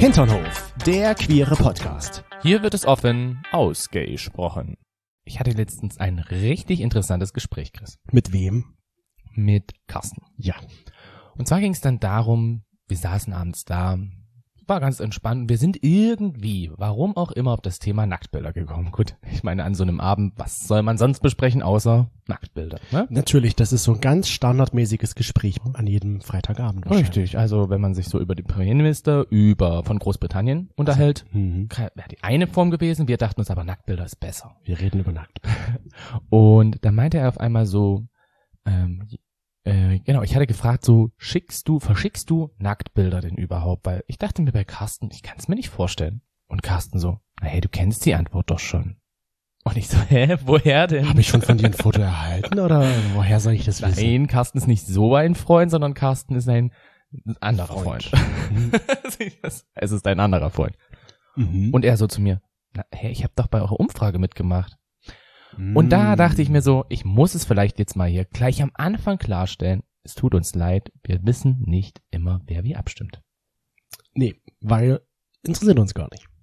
Hinternhof, der queere Podcast. Hier wird es offen ausgesprochen. Ich hatte letztens ein richtig interessantes Gespräch, Chris. Mit wem? Mit Carsten. Ja. Und zwar ging es dann darum, wir saßen abends da, war ganz entspannt. Wir sind irgendwie, warum auch immer, auf das Thema Nacktbilder gekommen. Gut, ich meine, an so einem Abend, was soll man sonst besprechen, außer Nacktbilder, ne? Natürlich, das ist so ein ganz standardmäßiges Gespräch an jedem Freitagabend. Richtig, also wenn man sich so über den Premierminister von Großbritannien unterhält, wäre die eine Form gewesen. Wir dachten uns aber, Nacktbilder ist besser. Wir reden über Nacktbilder. Und dann meinte er auf einmal so, genau, ich hatte gefragt, so, verschickst du Nacktbilder denn überhaupt? Weil ich dachte mir bei Carsten, ich kann es mir nicht vorstellen. Und Carsten so, na hey, du kennst die Antwort doch schon. Und ich so, woher denn? Habe ich schon von dir ein Foto erhalten oder woher soll ich das wissen? Nein, Carsten ist nicht so ein Freund, sondern Carsten ist ein anderer Freund. Es ist ein anderer Freund. Mhm. Und er so zu mir, ich habe doch bei eurer Umfrage mitgemacht. Und da dachte ich mir so, ich muss es vielleicht jetzt mal hier gleich am Anfang klarstellen. Es tut uns leid, wir wissen nicht immer, wer wie abstimmt. Nee, weil interessiert uns gar nicht.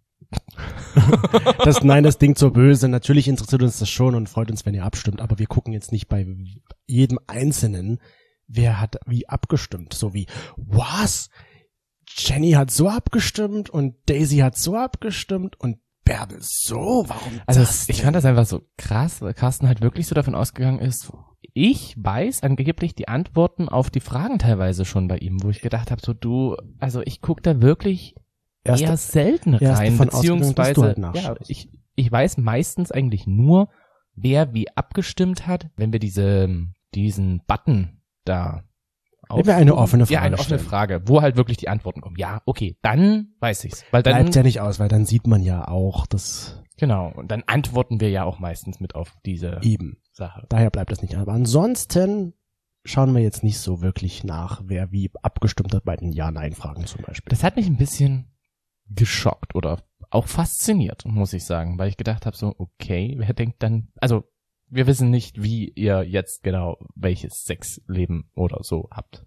Das Ding zur Böse. Natürlich interessiert uns das schon und freut uns, wenn ihr abstimmt. Aber wir gucken jetzt nicht bei jedem Einzelnen, wer hat wie abgestimmt. So wie, was? Jenny hat so abgestimmt und Daisy hat so abgestimmt und Bärbel so? Warum also das ich denn? fand das einfach so krass, weil Carsten halt wirklich so davon ausgegangen ist, ich weiß angeblich die Antworten auf die Fragen teilweise schon bei ihm, wo ich gedacht habe, so ich gucke da wirklich eher selten rein, beziehungsweise ich weiß meistens eigentlich nur, wer wie abgestimmt hat, wenn wir diesen Button da Wenn wir eine offene Frage Ja, eine offene Frage, wo halt wirklich die Antworten kommen. Ja, okay, dann weiß ich's. Weil dann bleibt ja nicht aus, weil dann sieht man ja auch das. Genau, und dann antworten wir ja auch meistens mit auf diese Sache. Daher bleibt das nicht. Aber ansonsten schauen wir jetzt nicht so wirklich nach, wer wie abgestimmt hat bei den Ja-Nein-Fragen zum Beispiel. Das hat mich ein bisschen geschockt oder auch fasziniert, muss ich sagen, weil ich gedacht habe so, okay, wer denkt dann, also wir wissen nicht, wie ihr jetzt genau welches Sexleben oder so habt.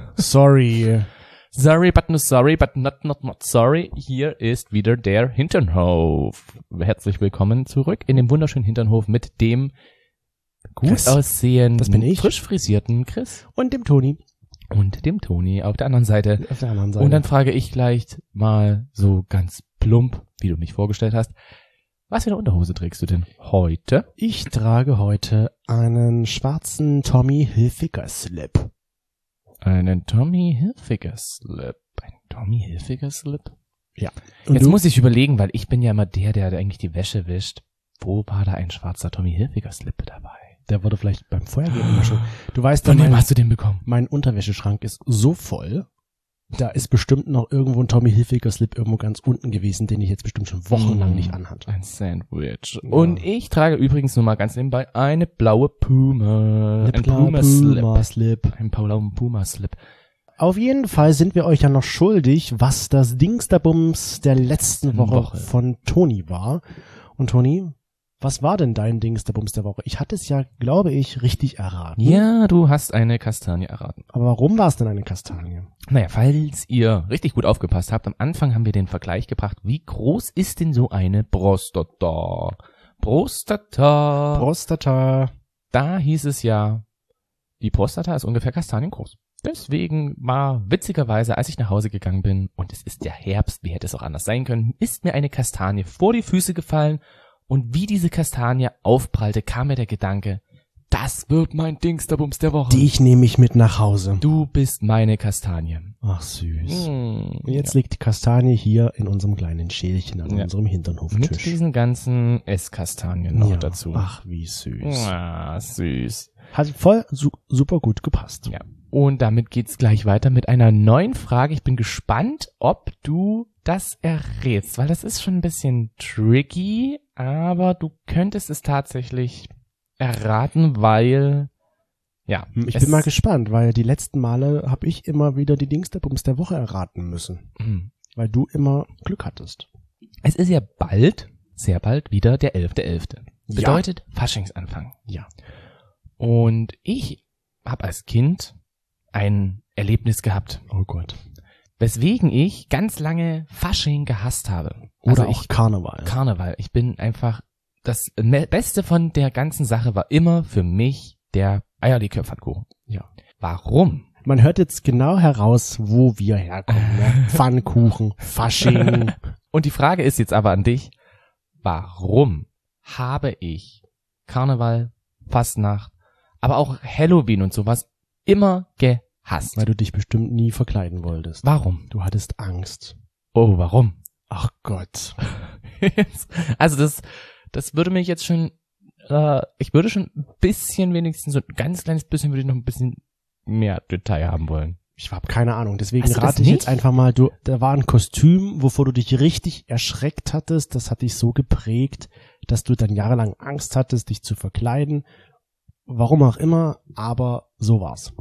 Sorry. Sorry, but not sorry. Hier ist wieder der Hinternhof. Herzlich willkommen zurück in dem wunderschönen Hinternhof mit dem gut aussehenden, das bin ich. frisch frisierten Chris. Und dem Toni. Und dem Toni auf der anderen Seite. Auf der anderen Seite. Und dann frage ich gleich mal so ganz plump, wie du mich vorgestellt hast, was für eine Unterhose trägst du denn heute? Ich trage heute einen schwarzen Tommy Hilfiger Slip. Einen Tommy Hilfiger Slip. Ein Tommy Hilfiger Slip? Ja. Jetzt muss ich überlegen, weil ich bin ja immer der eigentlich die Wäsche wischt. Wo war da ein schwarzer Tommy Hilfiger Slip dabei? Der wurde vielleicht beim Feuergehen immer schon. Du weißt, von wem hast du den bekommen? Mein Unterwäscheschrank ist so voll. Da ist bestimmt noch irgendwo ein Tommy Hilfiger Slip irgendwo ganz unten gewesen, den ich jetzt bestimmt schon wochenlang nicht anhatte. Ein Sandwich. Ja. Und ich trage übrigens nur mal ganz nebenbei eine blaue Puma. Ein Puma-Slip. Ein blauen Puma-Slip. Auf jeden Fall sind wir euch ja noch schuldig, was das Dingsterbums der letzten Woche von Toni war. Und Toni, was war denn dein Dingsterbums der Woche? Ich hatte es ja, glaube ich, richtig erraten. Ja, du hast eine Kastanie erraten. Aber warum war es denn eine Kastanie? Naja, falls ihr richtig gut aufgepasst habt, am Anfang haben wir den Vergleich gebracht, wie groß ist denn so eine Prostata? Prostata. Da hieß es ja, die Prostata ist ungefähr kastaniengroß. Deswegen war witzigerweise, als ich nach Hause gegangen bin, und es ist der Herbst, wie hätte es auch anders sein können, ist mir eine Kastanie vor die Füße gefallen. Und wie diese Kastanie aufprallte, kam mir der Gedanke, das wird mein Dingsterbums der Woche. Dich nehme ich mit nach Hause. Du bist meine Kastanie. Ach süß. Und jetzt liegt die Kastanie hier in unserem kleinen Schälchen an unserem Hinternhoftisch. Mit diesen ganzen Esskastanien noch dazu. Ach, wie süß. Ah, süß. Hat voll super gut gepasst. Ja. Und damit geht's gleich weiter mit einer neuen Frage. Ich bin gespannt, ob du das errätst, weil das ist schon ein bisschen tricky, aber du könntest es tatsächlich erraten, weil, ja. Ich bin mal gespannt, weil die letzten Male habe ich immer wieder die Dingsterbums der Woche erraten müssen, weil du immer Glück hattest. Es ist ja bald, sehr bald wieder der 11.11. Bedeutet Faschingsanfang. Ja. Und ich habe als Kind ein Erlebnis gehabt. Oh Gott. Weswegen ich ganz lange Fasching gehasst habe. Oder auch Karneval. Karneval. Ich bin einfach, das Beste von der ganzen Sache war immer für mich der Eierlikör-Pfannkuchen. Ja. Warum? Man hört jetzt genau heraus, wo wir herkommen. Ne? Pfannkuchen, Fasching. Und die Frage ist jetzt aber an dich, warum habe ich Karneval, Fastnacht, aber auch Halloween und sowas immer gehasst? Weil du dich bestimmt nie verkleiden wolltest. Warum? Du hattest Angst. Oh, warum? Ach Gott. Also das würde mich jetzt schon, ich würde schon ein bisschen wenigstens, so ein ganz kleines bisschen würde ich noch ein bisschen mehr Detail haben wollen. Ich habe keine Ahnung, deswegen Hast du das rate ich nicht? jetzt einfach mal, da war ein Kostüm, wovor du dich richtig erschreckt hattest, das hat dich so geprägt, dass du dann jahrelang Angst hattest, dich zu verkleiden. Warum auch immer, aber so war's.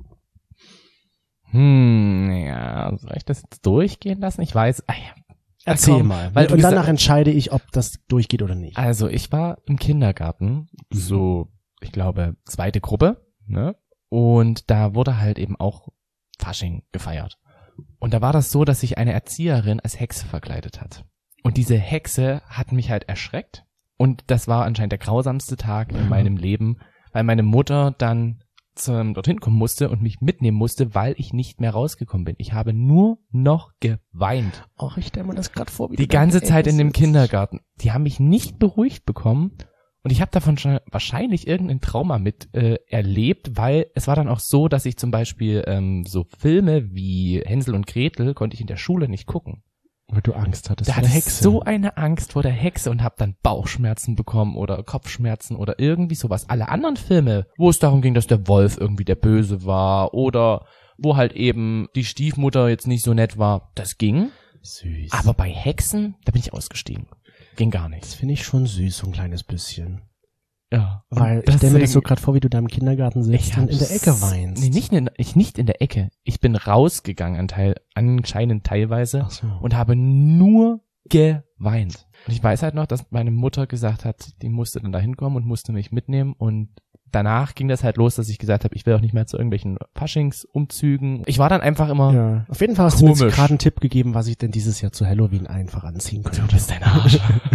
Ja, soll ich das jetzt durchgehen lassen? Ich weiß, Erzähl komm, mal. weil du Und danach gesagt- entscheide ich, ob das durchgeht oder nicht. Also ich war im Kindergarten, so, ich glaube, 2. Gruppe, ne? Und da wurde halt eben auch Fasching gefeiert. Und da war das so, dass sich eine Erzieherin als Hexe verkleidet hat. Und diese Hexe hat mich halt erschreckt. Und das war anscheinend der grausamste Tag in meinem Leben, weil meine Mutter dann dorthin kommen musste und mich mitnehmen musste, weil ich nicht mehr rausgekommen bin. Ich habe nur noch geweint. Och, ich stelle mir das gerade vor, wie Die du da ganze Ecke Zeit in dem sitzt. Kindergarten. Die haben mich nicht beruhigt bekommen. Und ich habe davon schon wahrscheinlich irgendein Trauma mit erlebt, weil es war dann auch so, dass ich zum Beispiel so Filme wie Hänsel und Gretel konnte ich in der Schule nicht gucken. Weil du Angst hattest Da vor hatte der ich Hexe. so eine Angst vor der Hexe und habe dann Bauchschmerzen bekommen oder Kopfschmerzen oder irgendwie sowas. Alle anderen Filme, wo es darum ging, dass der Wolf irgendwie der Böse war oder wo halt eben die Stiefmutter jetzt nicht so nett war, das ging. Süß. Aber bei Hexen, da bin ich ausgestiegen. Ging gar nicht. das finde ich schon süß, so ein kleines bisschen. Ja. Weil ich stelle mir das so gerade vor, wie du da im Kindergarten sitzt und in der Ecke weinst. Nee, nicht in der Ecke. Ich bin rausgegangen anscheinend teilweise Ach so. und habe nur geweint. Und ich weiß halt noch, dass meine Mutter gesagt hat, die musste dann da hinkommen und musste mich mitnehmen und danach ging das halt los, dass ich gesagt habe, ich will auch nicht mehr zu irgendwelchen Faschingsumzügen. Ich war dann einfach immer, Ja. Auf jeden Fall hast du mir jetzt Komisch. gerade einen Tipp gegeben, was ich denn dieses Jahr zu Halloween einfach anziehen könnte. du bist ein Arsch.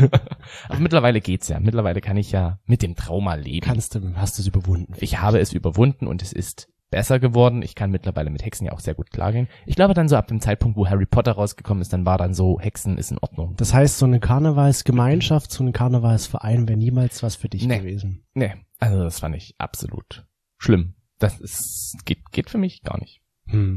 Aber mittlerweile geht's ja. Mittlerweile kann ich ja mit dem Trauma leben. Hast du es überwunden? Ich habe es überwunden und es ist besser geworden. Ich kann mittlerweile mit Hexen ja auch sehr gut klargehen. Ich glaube dann so ab dem Zeitpunkt, wo Harry Potter rausgekommen ist, dann war dann so, Hexen ist in Ordnung. Das heißt, so eine Karnevalsgemeinschaft, so ein Karnevalsverein wäre niemals was für dich Nee. gewesen. Nee, also das fand ich absolut schlimm. Das ist, geht für mich gar nicht.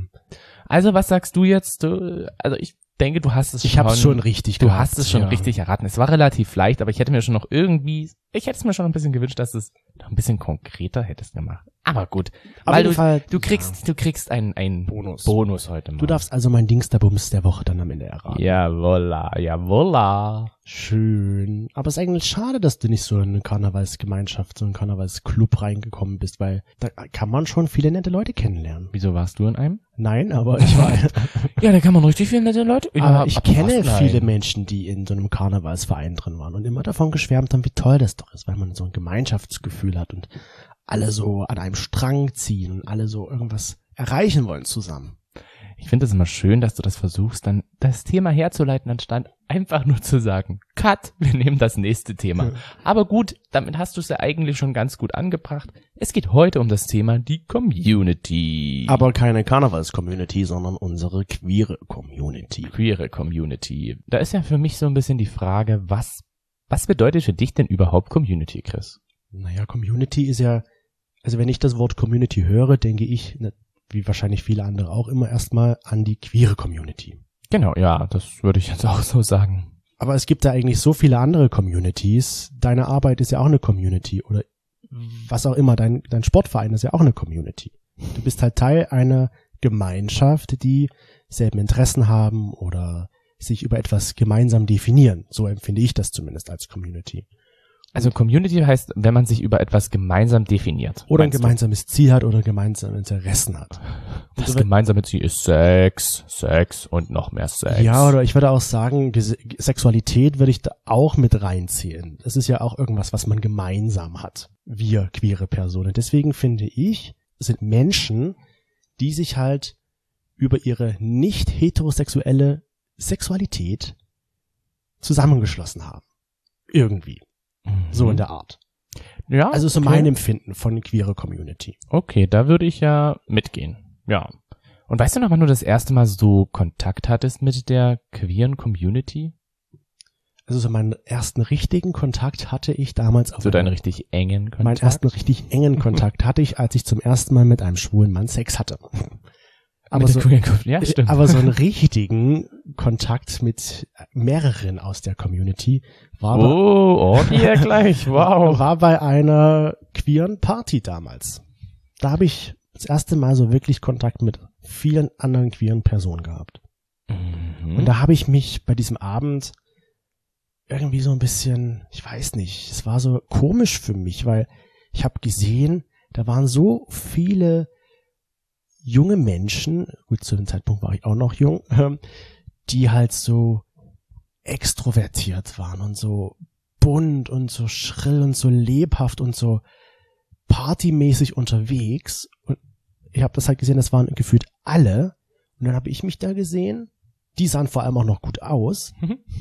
Also was sagst du jetzt? Also ich denke, du hast es Ich habe es schon richtig Du gehabt, hast es schon ja. richtig erraten. Es war relativ leicht, aber ich hätte mir schon noch ich hätte es mir schon ein bisschen gewünscht, dass es noch ein bisschen konkreter hättest gemacht. Aber gut, Auf weil jeden Fall, du kriegst einen Bonus heute mal. Du darfst also meinen Dingsterbums der Woche dann am Ende erraten. Jawolla. Schön. Aber es ist eigentlich schade, dass du nicht so in eine Karnevalsgemeinschaft, so einen Karnevalsclub reingekommen bist, weil da kann man schon viele nette Leute kennenlernen. Wieso warst du in einem? Nein, aber ich war, Ja, da kann man richtig viele nette Leute. aber ich kenne warst du viele ein? Menschen, die in so einem Karnevalsverein drin waren und immer davon geschwärmt haben, wie toll das doch ist, weil man so ein Gemeinschaftsgefühl hat und alle so an einem Strang ziehen und alle so irgendwas erreichen wollen zusammen. Ich finde es immer schön, dass du das versuchst, dann das Thema herzuleiten, anstatt einfach nur zu sagen, Cut, wir nehmen das nächste Thema. Ja. Aber gut, damit hast du es ja eigentlich schon ganz gut angebracht. Es geht heute um das Thema die Community. Aber keine Karnevals-Community, sondern unsere queere Community. Queere Community. Da ist ja für mich so ein bisschen die Frage, was bedeutet für dich denn überhaupt Community, Chris? Naja, Community ist ja, also wenn ich das Wort Community höre, denke ich, wie wahrscheinlich viele andere auch, immer erstmal an die queere Community. Genau, ja, das würde ich jetzt auch so sagen. Aber es gibt da eigentlich so viele andere Communities. Deine Arbeit ist ja auch eine Community oder was auch immer, dein Sportverein ist ja auch eine Community. Du bist halt Teil einer Gemeinschaft, die selben Interessen haben oder sich über etwas gemeinsam definieren. So empfinde ich das zumindest als Community. Also Community heißt, wenn man sich über etwas gemeinsam definiert. Oder ein meinst du? gemeinsames Ziel hat oder gemeinsame Interessen hat. Das gemeinsame Ziel ist Sex und noch mehr Sex. Ja, oder ich würde auch sagen, Sexualität würde ich da auch mit reinziehen. Das ist ja auch irgendwas, was man gemeinsam hat. Wir queere Personen. Deswegen finde ich, es sind Menschen, die sich halt über ihre nicht heterosexuelle Sexualität zusammengeschlossen haben. Irgendwie. So in der Art. Ja. Also so okay. mein Empfinden von queere Community. Okay, da würde ich ja mitgehen. Ja. Und weißt du noch, wann du das erste Mal so Kontakt hattest mit der queeren Community? Also so meinen ersten richtigen Kontakt hatte ich damals So deinen richtig engen Kontakt? Meinen ersten richtig engen Kontakt hatte ich, als ich zum ersten Mal mit einem schwulen Mann Sex hatte. Aber so, ja, stimmt. aber so einen richtigen Kontakt mit mehreren aus der Community war gleich, wow. war bei einer queeren Party damals. Da habe ich das erste Mal so wirklich Kontakt mit vielen anderen queeren Personen gehabt. Und da habe ich mich bei diesem Abend irgendwie so ein bisschen, ich weiß nicht, es war so komisch für mich, weil ich habe gesehen, da waren so viele junge Menschen, gut, zu dem Zeitpunkt war ich auch noch jung, die halt so extrovertiert waren und so bunt und so schrill und so lebhaft und so partymäßig unterwegs. Und ich habe das halt gesehen, das waren gefühlt alle. Und dann habe ich mich da gesehen. Die sahen vor allem auch noch gut aus.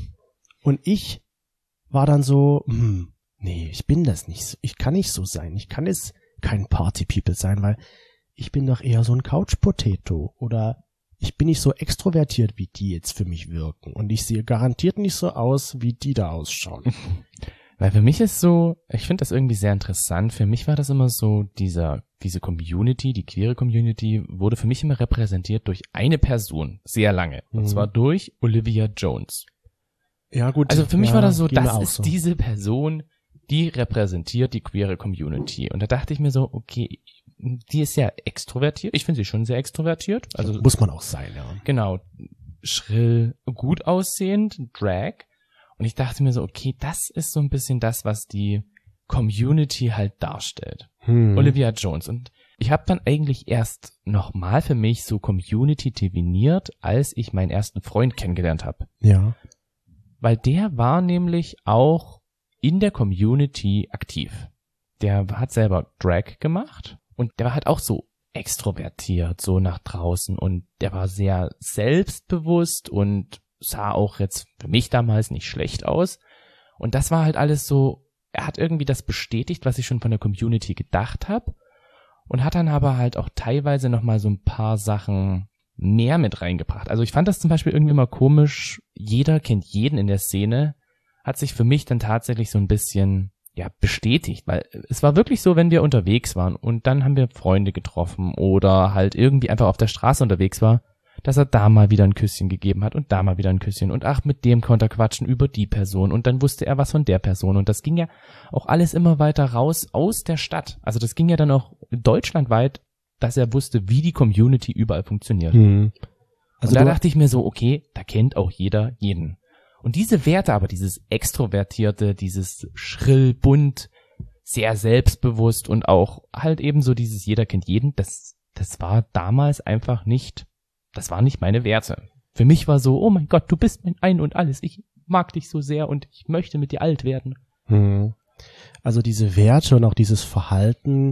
Und ich war dann so, nee, ich bin das nicht so. Ich kann nicht so sein. Ich kann jetzt kein Party-People sein, weil ich bin doch eher so ein Couch-Potato. Oder ich bin nicht so extrovertiert, wie die jetzt für mich wirken. Und ich sehe garantiert nicht so aus, wie die da ausschauen. Weil für mich ist so, ich finde das irgendwie sehr interessant. Für mich war das immer so, diese Community, die queere Community, wurde für mich immer repräsentiert durch eine Person, sehr lange. Und zwar durch Olivia Jones. Ja, gut. Also für mich war das so, das ist so. diese Person, die repräsentiert die queere Community. Und da dachte ich mir so, okay, die ist ja extrovertiert. Ich finde sie schon sehr extrovertiert. Also muss man auch sein, ja. Genau. Schrill, gut aussehend, Drag. Und ich dachte mir so, okay, das ist so ein bisschen das, was die Community halt darstellt. Olivia Jones. Und ich habe dann eigentlich erst nochmal für mich so Community definiert, als ich meinen ersten Freund kennengelernt habe. Ja. Weil der war nämlich auch in der Community aktiv. Der hat selber Drag gemacht und der war halt auch so extrovertiert, so nach draußen, und der war sehr selbstbewusst und sah auch jetzt für mich damals nicht schlecht aus. Und das war halt alles so, er hat irgendwie das bestätigt, was ich schon von der Community gedacht habe, und hat dann aber halt auch teilweise nochmal so ein paar Sachen mehr mit reingebracht. Also ich fand das zum Beispiel irgendwie immer komisch, jeder kennt jeden in der Szene, hat sich für mich dann tatsächlich so ein bisschen bestätigt, weil es war wirklich so, wenn wir unterwegs waren und dann haben wir Freunde getroffen oder halt irgendwie einfach auf der Straße unterwegs war, dass er da mal wieder ein Küsschen gegeben hat und da mal wieder ein Küsschen und ach, mit dem konnte er quatschen über die Person und dann wusste er was von der Person, und das ging ja auch alles immer weiter raus aus der Stadt. Also das ging ja dann auch deutschlandweit, dass er wusste, wie die Community überall funktioniert. Also da dachte ich mir so, okay, da kennt auch jeder jeden. Und diese Werte aber, dieses Extrovertierte, dieses schrill, bunt, sehr selbstbewusst und auch halt eben so dieses jeder kennt jeden, das war damals einfach nicht, das waren nicht meine Werte. Für mich war so, oh mein Gott, du bist mein Ein und Alles, ich mag dich so sehr und ich möchte mit dir alt werden. Also diese Werte und auch dieses Verhalten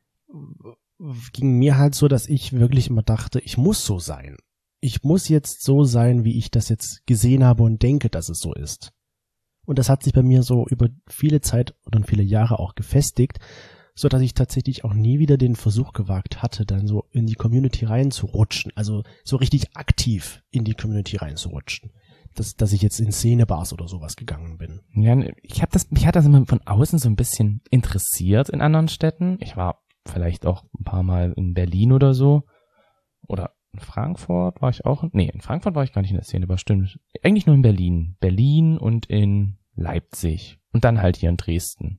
ging mir halt so, dass ich wirklich immer dachte, ich muss so sein. Ich muss jetzt so sein, wie ich das jetzt gesehen habe und denke, dass es so ist. Und das hat sich bei mir so über viele Zeit oder viele Jahre auch gefestigt, so dass ich tatsächlich auch nie wieder den Versuch gewagt hatte, dann so in die Community reinzurutschen, also so richtig aktiv in die Community reinzurutschen. Dass ich jetzt in Szenebars oder sowas gegangen bin. Ja, mich hat das immer von außen so ein bisschen interessiert in anderen Städten. Ich war vielleicht auch ein paar Mal in Berlin oder so. Oder in Frankfurt war ich auch. Nee, in Frankfurt war ich gar nicht in der Szene, aber stimmt. Eigentlich nur in Berlin. Berlin und in Leipzig. Und dann halt hier in Dresden.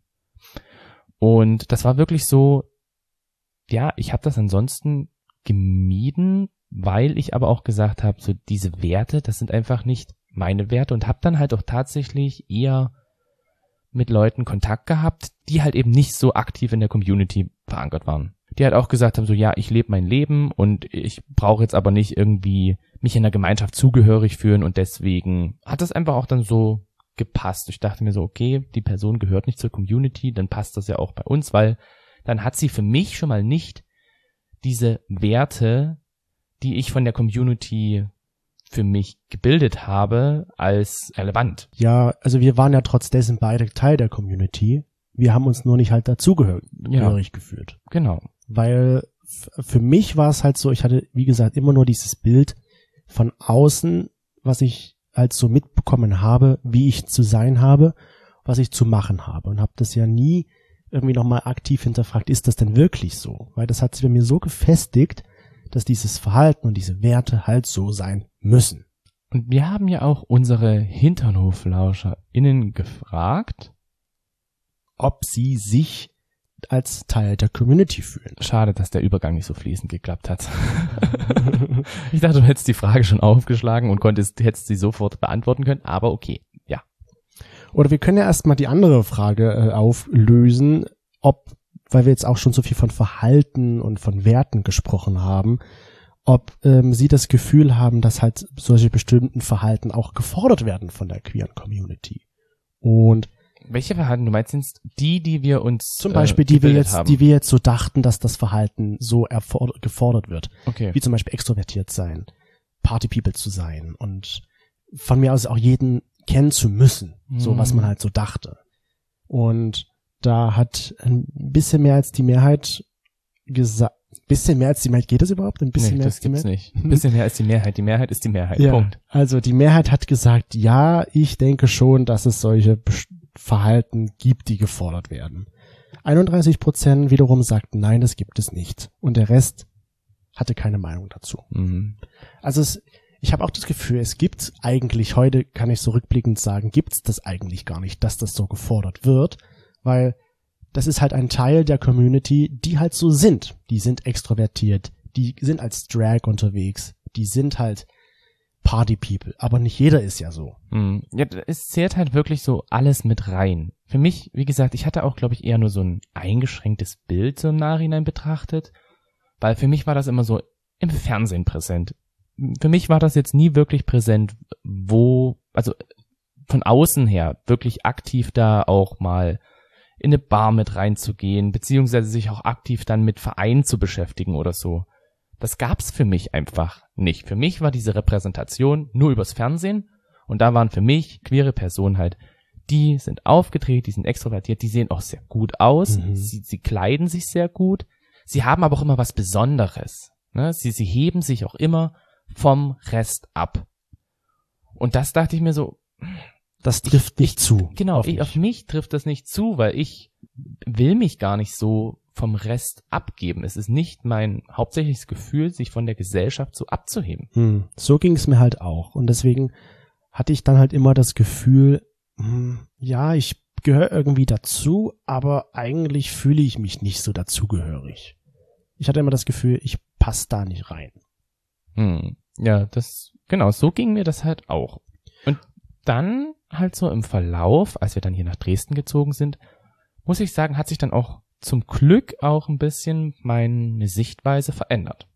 Und das war wirklich so, ja, ich habe das ansonsten gemieden, weil ich aber auch gesagt habe, so diese Werte, das sind einfach nicht meine Werte, und habe dann halt auch tatsächlich eher mit Leuten Kontakt gehabt, die halt eben nicht so aktiv in der Community verankert waren. Die halt auch gesagt haben, so ja, ich lebe mein Leben und ich brauche jetzt aber nicht irgendwie mich in der Gemeinschaft zugehörig fühlen, und deswegen hat das einfach auch dann so gepasst. Ich dachte mir so, okay, die Person gehört nicht zur Community, dann passt das ja auch bei uns, weil dann hat sie für mich schon mal nicht diese Werte, die ich von der Community für mich gebildet habe, als relevant. Ja, also wir waren ja trotz dessen beide Teil der Community. Wir haben uns nur nicht halt dazugehörig gefühlt. Genau. Weil für mich war es halt so, ich hatte, wie gesagt, immer nur dieses Bild von außen, was ich halt so mitbekommen habe, wie ich zu sein habe, was ich zu machen habe. Und habe das ja nie irgendwie nochmal aktiv hinterfragt, ist das denn wirklich so? Weil das hat sich bei mir so gefestigt, dass dieses Verhalten und diese Werte halt so sein müssen. Und wir haben ja auch unsere HinternhoflauscherInnen gefragt, ob sie sich als Teil der Community fühlen. Schade, dass der Übergang nicht so fließend geklappt hat. Ich dachte, du hättest die Frage schon aufgeschlagen und hättest sie sofort beantworten können, aber okay, ja. Oder wir können ja erstmal die andere Frage auflösen, weil wir jetzt auch schon so viel von Verhalten und von Werten gesprochen haben, ob sie das Gefühl haben, dass halt solche bestimmten Verhalten auch gefordert werden von der queeren Community. Und welche Verhalten? Du meinst jetzt die wir uns zum Beispiel, die wir jetzt so dachten, dass das Verhalten so gefordert wird. Okay. Wie zum Beispiel extrovertiert sein, Party People zu sein und von mir aus auch jeden kennen zu müssen, so was man halt so dachte. Und da hat ein bisschen mehr als die Mehrheit gesagt, geht das überhaupt? Ein bisschen nee, mehr das als die gibt's Mehrheit? nicht. Ein bisschen mehr als die Mehrheit ist die Mehrheit. Ja, Punkt. also die Mehrheit hat gesagt, ja, ich denke schon, dass es solche Verhalten gibt, die gefordert werden. 31% wiederum sagten, nein, das gibt es nicht. Und der Rest hatte keine Meinung dazu. Mhm. Also ich habe auch das Gefühl, es gibt eigentlich, heute kann ich so rückblickend sagen, gibt es das eigentlich gar nicht, dass das so gefordert wird, weil das ist halt ein Teil der Community, die halt so sind. Die sind extrovertiert, die sind als Drag unterwegs, die sind halt Party People, aber nicht jeder ist ja so. Ja, es zählt halt wirklich so alles mit rein. Für mich, wie gesagt, ich hatte auch, glaube ich, eher nur so ein eingeschränktes Bild so im Nachhinein betrachtet, weil für mich war das immer so im Fernsehen präsent. Für mich war das jetzt nie wirklich präsent, also von außen her wirklich aktiv da auch mal in eine Bar mit reinzugehen, beziehungsweise sich auch aktiv dann mit Vereinen zu beschäftigen oder so. Das gab's für mich einfach nicht. Für mich war diese Repräsentation nur übers Fernsehen und da waren für mich queere Personen halt, die sind aufgedreht, die sind extrovertiert, die sehen auch sehr gut aus, sie kleiden sich sehr gut, sie haben aber auch immer was Besonderes. Ne? Sie heben sich auch immer vom Rest ab. Und das dachte ich mir so, das trifft nicht zu. Genau, auf mich trifft das nicht zu, weil ich will mich gar nicht so vom Rest abgeben. Es ist nicht mein hauptsächliches Gefühl, sich von der Gesellschaft so abzuheben. So ging es mir halt auch. Und deswegen hatte ich dann halt immer das Gefühl, ja, ich gehöre irgendwie dazu, aber eigentlich fühle ich mich nicht so dazugehörig. Ich hatte immer das Gefühl, ich passe da nicht rein. Ja, genau, so ging mir das halt auch. Und dann halt so im Verlauf, als wir dann hier nach Dresden gezogen sind, muss ich sagen, hat sich dann auch zum Glück auch ein bisschen meine Sichtweise verändert.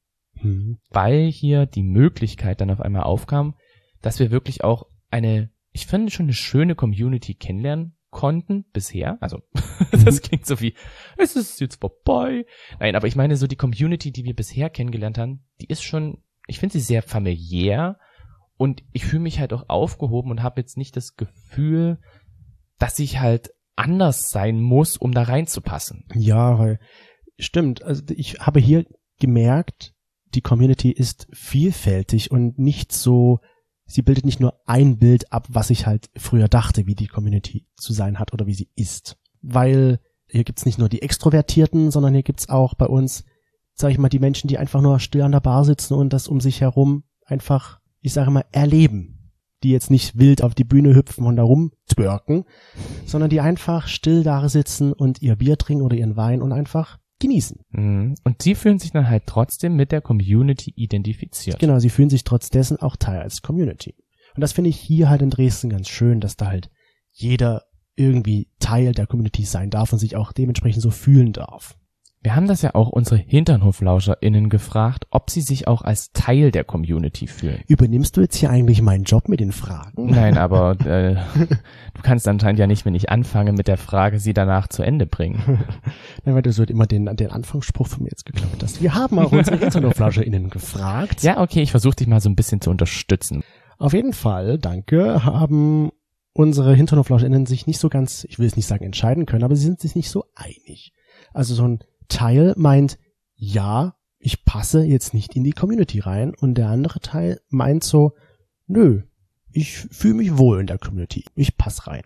Weil hier die Möglichkeit dann auf einmal aufkam, dass wir wirklich auch ich finde schon eine schöne Community kennenlernen konnten bisher. Also das klingt so wie, es ist jetzt vorbei. Nein, aber ich meine so die Community, die wir bisher kennengelernt haben, die ist schon, ich finde sie sehr familiär und ich fühle mich halt auch aufgehoben und habe jetzt nicht das Gefühl, dass ich halt anders sein muss, um da reinzupassen. Ja, weil stimmt. Also ich habe hier gemerkt, die Community ist vielfältig und nicht so, sie bildet nicht nur ein Bild ab, was ich halt früher dachte, wie die Community zu sein hat oder wie sie ist. Weil hier gibt's nicht nur die Extrovertierten, sondern hier gibt's auch bei uns, sag ich mal, die Menschen, die einfach nur still an der Bar sitzen und das um sich herum einfach, ich sage mal, erleben. Die jetzt nicht wild auf die Bühne hüpfen und da rumtwerken, sondern die einfach still da sitzen und ihr Bier trinken oder ihren Wein und einfach genießen. Und sie fühlen sich dann halt trotzdem mit der Community identifiziert. Genau, sie fühlen sich trotz dessen auch Teil als Community. Und das finde ich hier halt in Dresden ganz schön, dass da halt jeder irgendwie Teil der Community sein darf und sich auch dementsprechend so fühlen darf. Wir haben das ja auch unsere HinternhoflauscherInnen gefragt, ob sie sich auch als Teil der Community fühlen. Übernimmst du jetzt hier eigentlich meinen Job mit den Fragen? Nein, aber du kannst anscheinend ja nicht, wenn ich anfange mit der Frage, sie danach zu Ende bringen. Nein, weil du so immer den Anfangsspruch von mir jetzt geklaut hast. Wir haben auch unsere HinternhoflauscherInnen gefragt. Ja, okay, ich versuche dich mal so ein bisschen zu unterstützen. Auf jeden Fall, danke, haben unsere HinternhoflauscherInnen sich nicht so ganz, ich will es nicht sagen entscheiden können, aber sie sind sich nicht so einig. Also so ein Teil meint, ja, ich passe jetzt nicht in die Community rein, und der andere Teil meint so, nö, ich fühle mich wohl in der Community, ich passe rein.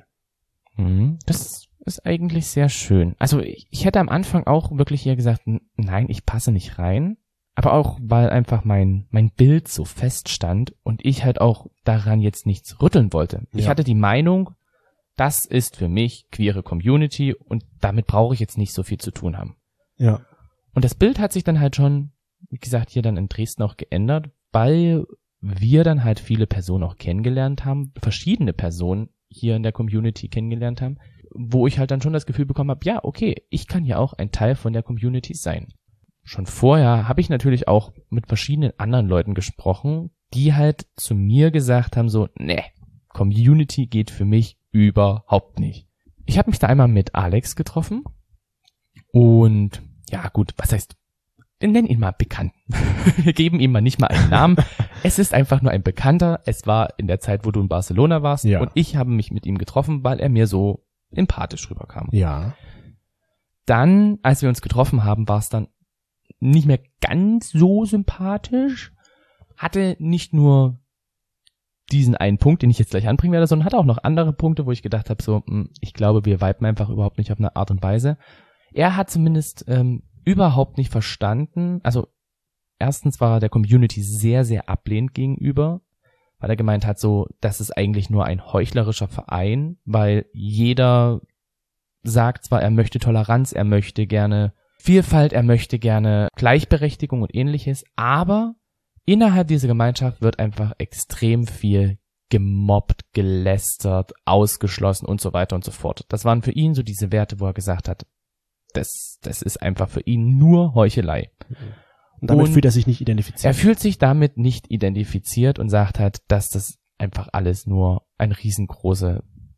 Das ist eigentlich sehr schön. Also ich hätte am Anfang auch wirklich eher gesagt, nein, ich passe nicht rein, aber auch, weil einfach mein Bild so feststand und ich halt auch daran jetzt nichts rütteln wollte. Ja. Ich hatte die Meinung, das ist für mich queere Community und damit brauche ich jetzt nicht so viel zu tun haben. Ja. Und das Bild hat sich dann halt schon, wie gesagt, hier dann in Dresden auch geändert, weil wir dann halt viele Personen auch kennengelernt haben, verschiedene Personen hier in der Community kennengelernt haben, wo ich halt dann schon das Gefühl bekommen habe, ja, okay, ich kann ja auch ein Teil von der Community sein. Schon vorher habe ich natürlich auch mit verschiedenen anderen Leuten gesprochen, die halt zu mir gesagt haben so, nee, Community geht für mich überhaupt nicht. Ich habe mich da einmal mit Alex getroffen und ja gut, was heißt, wir nennen ihn mal Bekannten. Wir geben ihm mal nicht mal einen Namen. Es ist einfach nur ein Bekannter. Es war in der Zeit, wo du in Barcelona warst, ja. Und ich habe mich mit ihm getroffen, weil er mir so empathisch rüberkam. Ja. Dann, als wir uns getroffen haben, war es dann nicht mehr ganz so sympathisch. Hatte nicht nur diesen einen Punkt, den ich jetzt gleich anbringen werde, sondern hatte auch noch andere Punkte, wo ich gedacht habe, so, ich glaube, wir viben einfach überhaupt nicht auf eine Art und Weise. Er hat zumindest überhaupt nicht verstanden, also erstens war er der Community sehr, sehr ablehnend gegenüber, weil er gemeint hat, so, das ist eigentlich nur ein heuchlerischer Verein, weil jeder sagt zwar, er möchte Toleranz, er möchte gerne Vielfalt, er möchte gerne Gleichberechtigung und ähnliches, aber innerhalb dieser Gemeinschaft wird einfach extrem viel gemobbt, gelästert, ausgeschlossen und so weiter und so fort. Das waren für ihn so diese Werte, wo er gesagt hat, das ist einfach für ihn nur Heuchelei. Und damit fühlt er sich nicht identifiziert. Er fühlt sich damit nicht identifiziert und sagt halt, dass das einfach alles nur ein riesengroßer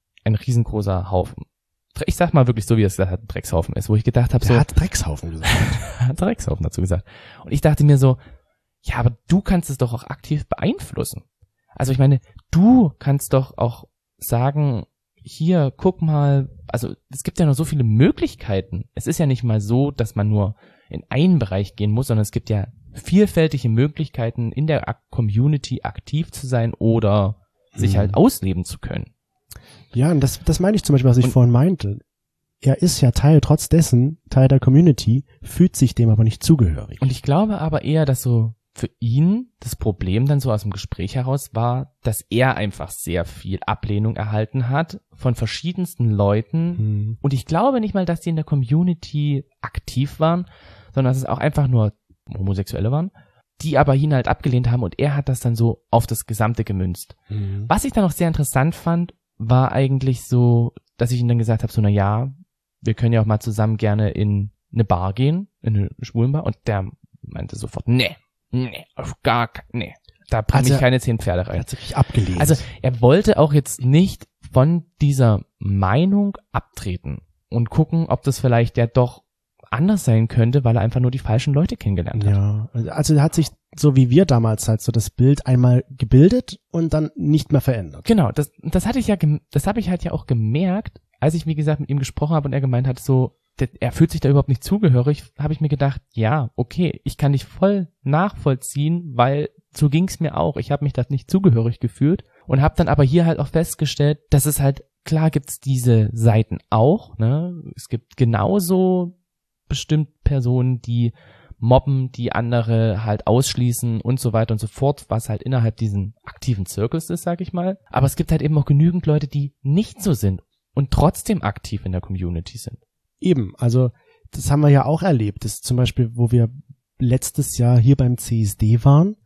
Haufen. Ich sag mal wirklich so, wie er es gesagt hat, ein Dreckshaufen ist, wo ich gedacht habe, so. Er hat Dreckshaufen gesagt. Hat Dreckshaufen dazu gesagt. Und ich dachte mir so, ja, aber du kannst es doch auch aktiv beeinflussen. Also ich meine, du kannst doch auch sagen, hier, guck mal, also es gibt ja noch so viele Möglichkeiten. Es ist ja nicht mal so, dass man nur in einen Bereich gehen muss, sondern es gibt ja vielfältige Möglichkeiten, in der Community aktiv zu sein oder sich halt ausleben zu können. Ja, und das meine ich zum Beispiel, was ich vorhin meinte. Er ist ja trotz dessen Teil der Community, fühlt sich dem aber nicht zugehörig. Und ich glaube aber eher, dass so für ihn das Problem dann so aus dem Gespräch heraus war, dass er einfach sehr viel Ablehnung erhalten hat von verschiedensten Leuten. Und ich glaube nicht mal, dass die in der Community aktiv waren, sondern dass es auch einfach nur Homosexuelle waren, die aber ihn halt abgelehnt haben und er hat das dann so auf das Gesamte gemünzt. Was ich dann auch sehr interessant fand, war eigentlich so, dass ich ihm dann gesagt habe, so, na ja, wir können ja auch mal zusammen gerne in eine Bar gehen, in eine Schwulenbar, und der meinte sofort, nee, auf gar keinen, nee, da bringe ich keine 10 Pferde rein. Er hat sich abgelehnt. Also er wollte auch jetzt nicht von dieser Meinung abtreten und gucken, ob das vielleicht ja doch anders sein könnte, weil er einfach nur die falschen Leute kennengelernt hat. Ja, also er hat sich, so wie wir damals halt, so das Bild einmal gebildet und dann nicht mehr verändert. Genau, das habe ich halt ja auch gemerkt, als ich, wie gesagt, mit ihm gesprochen habe und er gemeint hat, so, er fühlt sich da überhaupt nicht zugehörig, habe ich mir gedacht, ja, okay, ich kann dich voll nachvollziehen, weil so ging's mir auch. Ich habe mich da nicht zugehörig gefühlt und habe dann aber hier halt auch festgestellt, dass es halt, klar gibt's diese Seiten auch, ne? Es gibt genauso bestimmt Personen, die mobben, die andere halt ausschließen und so weiter und so fort, was halt innerhalb diesen aktiven Zirkels ist, sag ich mal. Aber es gibt halt eben auch genügend Leute, die nicht so sind und trotzdem aktiv in der Community sind. Eben, also das haben wir ja auch erlebt. Das ist zum Beispiel, wo wir letztes Jahr hier beim CSD waren,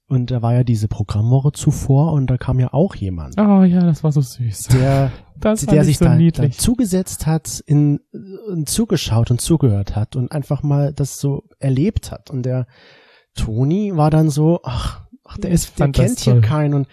Und da war ja diese Programmwoche zuvor und da kam ja auch jemand. Oh ja, das war so süß. Der sich so da zugesetzt hat, zugeschaut und zugehört hat und einfach mal das so erlebt hat. Und der Toni war dann so, der kennt hier keinen und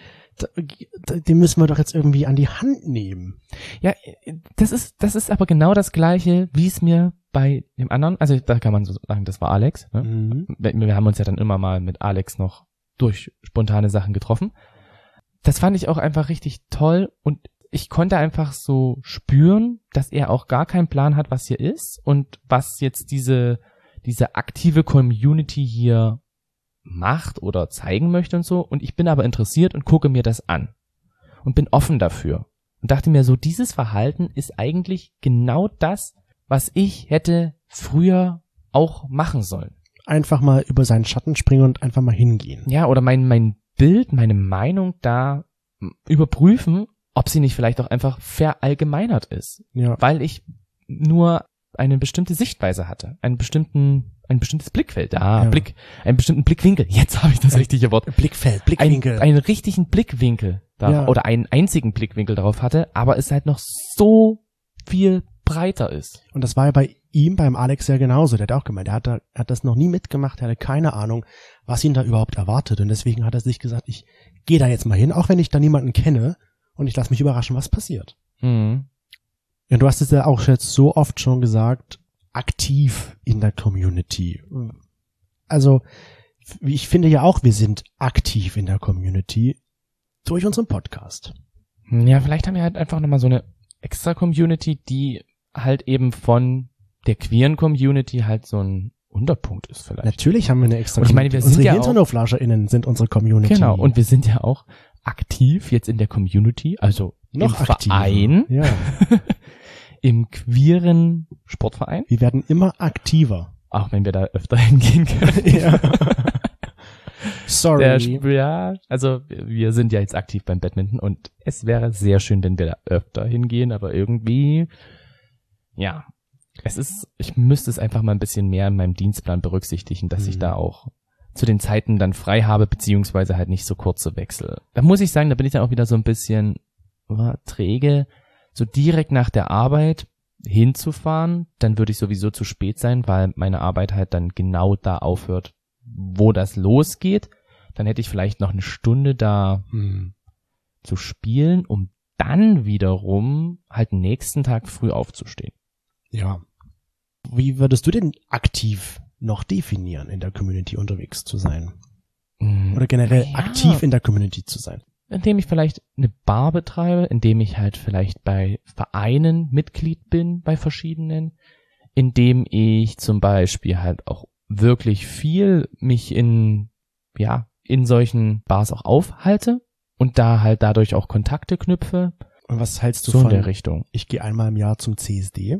den müssen wir doch jetzt irgendwie an die Hand nehmen. Ja, das ist aber genau das Gleiche, wie es mir bei dem anderen, also da kann man so sagen, das war Alex. Ne? Mhm. Wir haben uns ja dann immer mal mit Alex noch durch spontane Sachen getroffen. Das fand ich auch einfach richtig toll und ich konnte einfach so spüren, dass er auch gar keinen Plan hat, was hier ist und was jetzt diese aktive Community hier macht oder zeigen möchte und so. Und ich bin aber interessiert und gucke mir das an und bin offen dafür und dachte mir so, dieses Verhalten ist eigentlich genau das, was ich hätte früher auch machen sollen. Einfach mal über seinen Schatten springen und einfach mal hingehen. Ja, oder mein Bild, meine Meinung da überprüfen, ob sie nicht vielleicht auch einfach verallgemeinert ist. Ja. Weil ich nur eine bestimmte Sichtweise hatte, ein bestimmtes Blickfeld, einen bestimmten Blickwinkel. Jetzt habe ich das richtige Wort. Blickwinkel. Einen richtigen Blickwinkel oder einen einzigen Blickwinkel darauf hatte, aber es halt noch so viel breiter ist. Und das war ja beim Alex ja genauso. Der hat auch gemeint, er hat das noch nie mitgemacht, er hatte keine Ahnung, was ihn da überhaupt erwartet. Und deswegen hat er sich gesagt, ich gehe da jetzt mal hin, auch wenn ich da niemanden kenne und ich lasse mich überraschen, was passiert. Mhm. Ja, du hast es ja auch jetzt so oft schon gesagt, aktiv in der Community. Also, ich finde ja auch, wir sind aktiv in der Community durch unseren Podcast. Ja, vielleicht haben wir halt einfach nochmal so eine extra Community, die halt eben von der queeren Community halt so ein Unterpunkt ist vielleicht. Natürlich haben wir eine extra Community. Ich meine, wir sind unsere ja HinternoflauscherInnen sind unsere Community. Genau, und wir sind ja auch aktiv jetzt in der Community, also noch im Verein, ja. im queeren Sportverein. Wir werden immer aktiver. Auch wenn wir da öfter hingehen können. Ja. Sorry. Also wir sind ja jetzt aktiv beim Badminton und es wäre sehr schön, wenn wir da öfter hingehen, aber irgendwie, ja, ich müsste es einfach mal ein bisschen mehr in meinem Dienstplan berücksichtigen, dass ich da auch zu den Zeiten dann frei habe, beziehungsweise halt nicht so kurze Wechsel. Da muss ich sagen, da bin ich dann auch wieder so ein bisschen träge, so direkt nach der Arbeit hinzufahren, dann würde ich sowieso zu spät sein, weil meine Arbeit halt dann genau da aufhört, wo das losgeht. Dann hätte ich vielleicht noch eine Stunde da zu spielen, um dann wiederum halt nächsten Tag früh aufzustehen. Ja. Wie würdest du denn aktiv noch definieren, in der Community unterwegs zu sein? Oder generell aktiv in der Community zu sein? Indem ich vielleicht eine Bar betreibe, indem ich halt vielleicht bei Vereinen Mitglied bin, bei verschiedenen, indem ich zum Beispiel halt auch wirklich viel mich in solchen Bars auch aufhalte und da halt dadurch auch Kontakte knüpfe. Und was hältst du so von in der Richtung? Ich gehe einmal im Jahr zum CSD.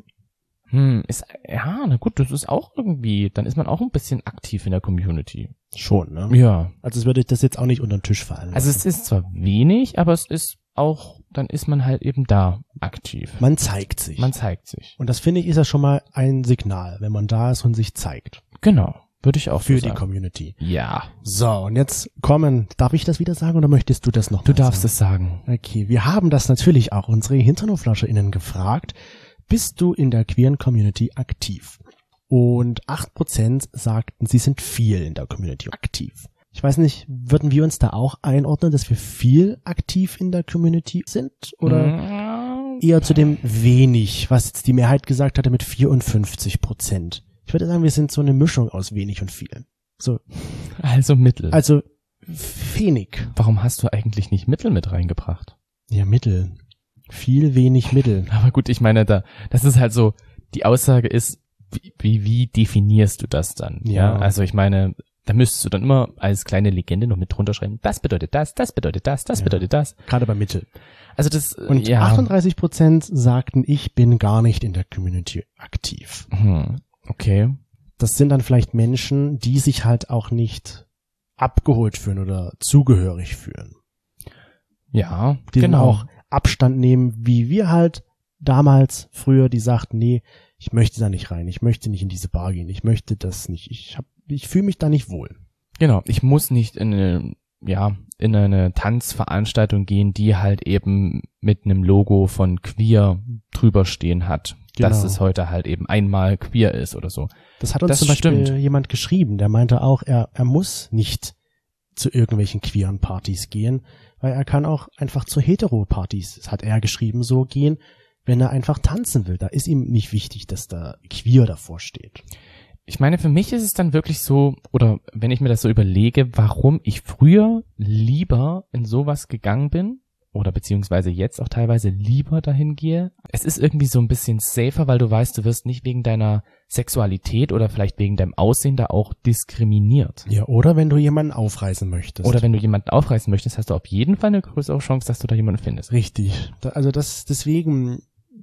Na gut, das ist auch irgendwie, dann ist man auch ein bisschen aktiv in der Community. Schon, ne? Ja. Also es würde das jetzt auch nicht unter den Tisch fallen lassen. Also es ist zwar wenig, aber es ist auch, dann ist man halt eben da aktiv. Man zeigt sich. Und das finde ich ist ja schon mal ein Signal, wenn man da ist und sich zeigt. Genau, würde ich auch für so sagen. Die Community. Ja. So, und jetzt darf ich das wieder sagen oder möchtest du das noch mal sagen? Du darfst es sagen. Okay, wir haben das natürlich auch unsere HinternoflauscherInnen gefragt. Bist du in der queeren Community aktiv? Und 8% sagten, sie sind viel in der Community aktiv. Ich weiß nicht, würden wir uns da auch einordnen, dass wir viel aktiv in der Community sind? Oder eher zu dem wenig, was jetzt die Mehrheit gesagt hatte mit 54%? Ich würde sagen, wir sind so eine Mischung aus wenig und viel. So. Also Mittel. Also wenig. Warum hast du eigentlich nicht Mittel mit reingebracht? Ja, Mittel. Viel, wenig Mittel. Aber gut, ich meine, das ist halt so, die Aussage ist, wie definierst du das dann? Ja. Also ich meine, da müsstest du dann immer als kleine Legende noch mit drunter schreiben, das bedeutet das, das bedeutet das, das bedeutet das. Gerade bei Mittel. Also das, und 38% sagten, ich bin gar nicht in der Community aktiv. Okay. Das sind dann vielleicht Menschen, die sich halt auch nicht abgeholt fühlen oder zugehörig fühlen. Ja, die genau. Auch Abstand nehmen, wie wir halt damals früher, die sagten, nee, ich möchte da nicht rein, ich möchte nicht in diese Bar gehen, ich möchte das nicht, ich fühle mich da nicht wohl. Genau, ich muss nicht in eine in eine Tanzveranstaltung gehen, die halt eben mit einem Logo von queer drüber stehen hat. Genau. Dass es heute halt eben einmal queer ist oder so. Das hat uns Das zum Beispiel stimmt. jemand geschrieben, der meinte auch, er muss nicht zu irgendwelchen queeren Partys gehen, weil er kann auch einfach zu Hetero-Partys, das hat er geschrieben, so gehen, wenn er einfach tanzen will. Da ist ihm nicht wichtig, dass da queer davor steht. Ich meine, für mich ist es dann wirklich so, oder wenn ich mir das so überlege, warum ich früher lieber in sowas gegangen bin, oder beziehungsweise jetzt auch teilweise lieber dahin gehe. Es ist irgendwie so ein bisschen safer, weil du weißt, du wirst nicht wegen deiner Sexualität oder vielleicht wegen deinem Aussehen da auch diskriminiert. Ja, oder wenn du jemanden aufreißen möchtest. Oder wenn du jemanden aufreißen möchtest, hast du auf jeden Fall eine größere Chance, dass du da jemanden findest. Richtig. Deswegen,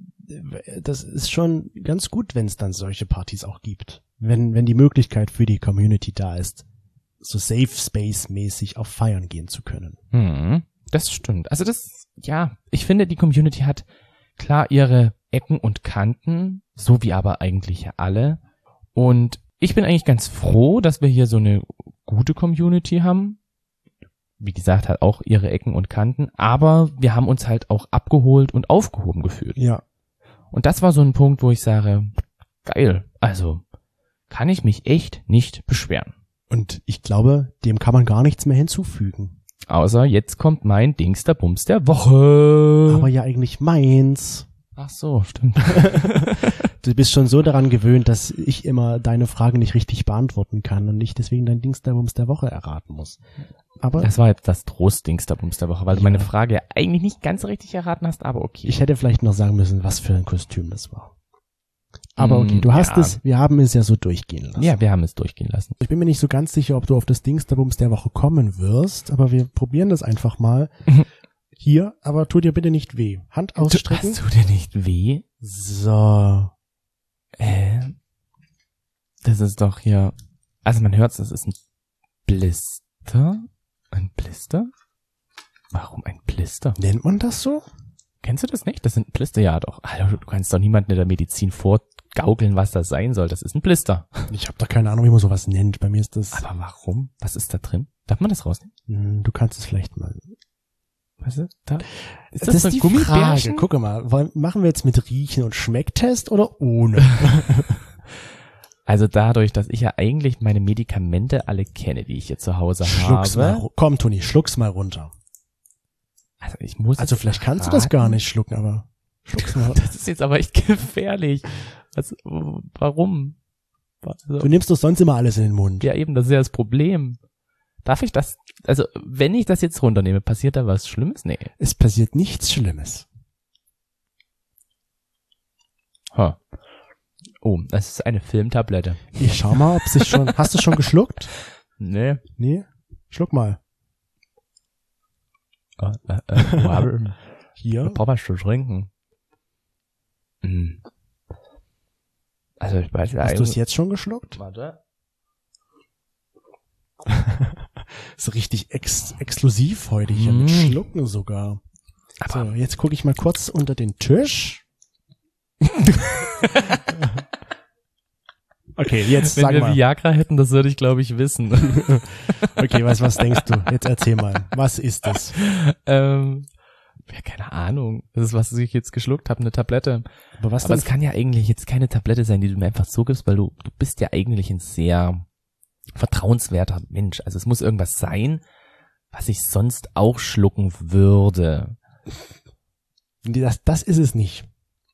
das ist schon ganz gut, wenn es dann solche Partys auch gibt. Wenn die Möglichkeit für die Community da ist, so Safe Space mäßig auf Feiern gehen zu können. Das stimmt. Also ich finde, die Community hat klar ihre Ecken und Kanten, so wie aber eigentlich alle. Und ich bin eigentlich ganz froh, dass wir hier so eine gute Community haben. Wie gesagt, hat auch ihre Ecken und Kanten, aber wir haben uns halt auch abgeholt und aufgehoben gefühlt. Ja. Und das war so ein Punkt, wo ich sage, geil, also kann ich mich echt nicht beschweren. Und ich glaube, dem kann man gar nichts mehr hinzufügen. Außer jetzt kommt mein Dingsterbums der Woche. Aber ja eigentlich meins. Ach so, stimmt. Du bist schon so daran gewöhnt, dass ich immer deine Fragen nicht richtig beantworten kann und ich deswegen dein Dingsterbums der Woche erraten muss. Aber das war jetzt das Trost-Dingsterbums der Woche, weil du meine Frage eigentlich nicht ganz richtig erraten hast, aber okay. Ich hätte vielleicht noch sagen müssen, was für ein Kostüm das war. Aber okay, du hast es, wir haben es ja so durchgehen lassen. Ja, wir haben es durchgehen lassen. Ich bin mir nicht so ganz sicher, ob du auf das Dingsterbums der Woche kommen wirst, aber wir probieren das einfach mal. Hier, aber tu dir bitte nicht weh. Hand ausstrecken. Tut dir nicht weh? So. Das ist doch hier, also man hört's, das ist ein Blister. Ein Blister? Warum ein Blister? Nennt man das so? Kennst du das nicht? Das sind Blister, ja doch. Alter, du kannst doch niemanden in der Medizin vorgaukeln, was das sein soll. Das ist ein Blister. Ich habe doch keine Ahnung, wie man sowas nennt. Bei mir ist das... Aber warum? Was ist da drin? Darf man das rausnehmen? Du kannst es vielleicht mal... Was ist da? Ist das so ist ein die Gummibärchen? Frage. Guck mal, machen wir jetzt mit Riechen und Schmecktest oder ohne? Also dadurch, dass ich ja eigentlich meine Medikamente alle kenne, die ich hier zu Hause Schluck's habe. mal, komm Toni, schluck's mal runter. Also ich muss. Also vielleicht kannst du das gar nicht schlucken, aber schluck's mal. Das ist jetzt aber echt gefährlich. Warum? Also, du nimmst doch sonst immer alles in den Mund. ja eben, das ist ja das Problem. Darf ich das, also wenn ich das jetzt runternehme, passiert da was Schlimmes? Nee. Es passiert nichts Schlimmes. Oh, das ist eine Filmtablette. Ich schau mal, ob sich schon... Hast du schon geschluckt? Nee. Nee? Schluck mal. Hier? Ich brauch was zu trinken. Also ich weiß ja Hast du es jetzt schon geschluckt? Warte. So richtig exklusiv heute hier mit Schlucken sogar. Aber so, jetzt gucke ich mal kurz unter den Tisch. Okay, jetzt wenn sag wir mal. Viagra hätten, das würde ich glaube ich wissen. Okay, was denkst du? Jetzt erzähl mal. Was ist das? Ja, keine Ahnung. Das ist, was ich jetzt geschluckt habe, eine Tablette. Aber es kann ja eigentlich jetzt keine Tablette sein, die du mir einfach so gibst, weil du bist ja eigentlich ein sehr vertrauenswerter Mensch. Also es muss irgendwas sein, was ich sonst auch schlucken würde. Das ist es nicht.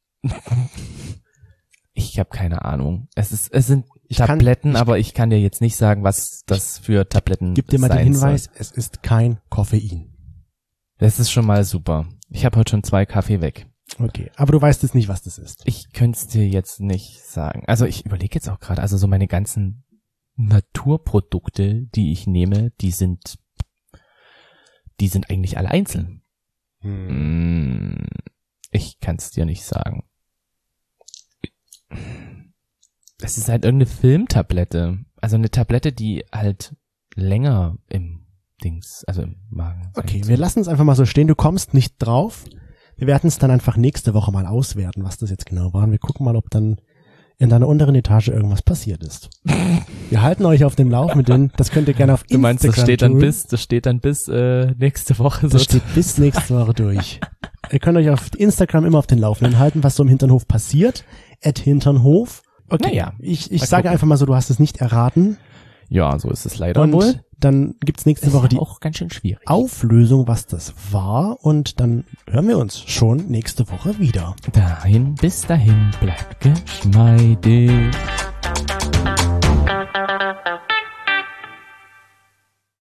Ich habe keine Ahnung. Es sind Tabletten, aber ich kann dir jetzt nicht sagen, was das für Tabletten sind. Gib dir mal den Hinweis, es ist kein Koffein. Das ist schon mal super. Ich habe heute schon 2 Kaffee weg. Okay, aber du weißt jetzt nicht, was das ist. Ich könnte es dir jetzt nicht sagen. Also ich überlege jetzt auch gerade, also so meine ganzen Naturprodukte, die ich nehme, die sind eigentlich alle einzeln. Ich kann es dir nicht sagen. Es ist halt irgendeine Filmtablette. Also eine Tablette, die halt länger im Magen. Okay, wir lassen es einfach mal so stehen. Du kommst nicht drauf. Wir werden es dann einfach nächste Woche mal auswerten, was das jetzt genau war. Und wir gucken mal, ob dann in deiner unteren Etage irgendwas passiert ist. Wir halten euch auf dem Laufenden. Das könnt ihr gerne auf Instagram Du meinst, das steht dann bis nächste Woche. Das steht bis nächste Woche durch. Ihr könnt euch auf Instagram immer auf den Laufenden halten, was so im Hinternhof passiert. @Hinternhof. Okay, naja, ich sage einfach mal so, du hast es nicht erraten. Ja, so ist es leider und wohl. Dann gibt's nächste Woche die auch ganz schön schwierig. Auflösung, was das war. Und dann hören wir uns schon nächste Woche wieder. Bis dahin, bleibt geschmeidig.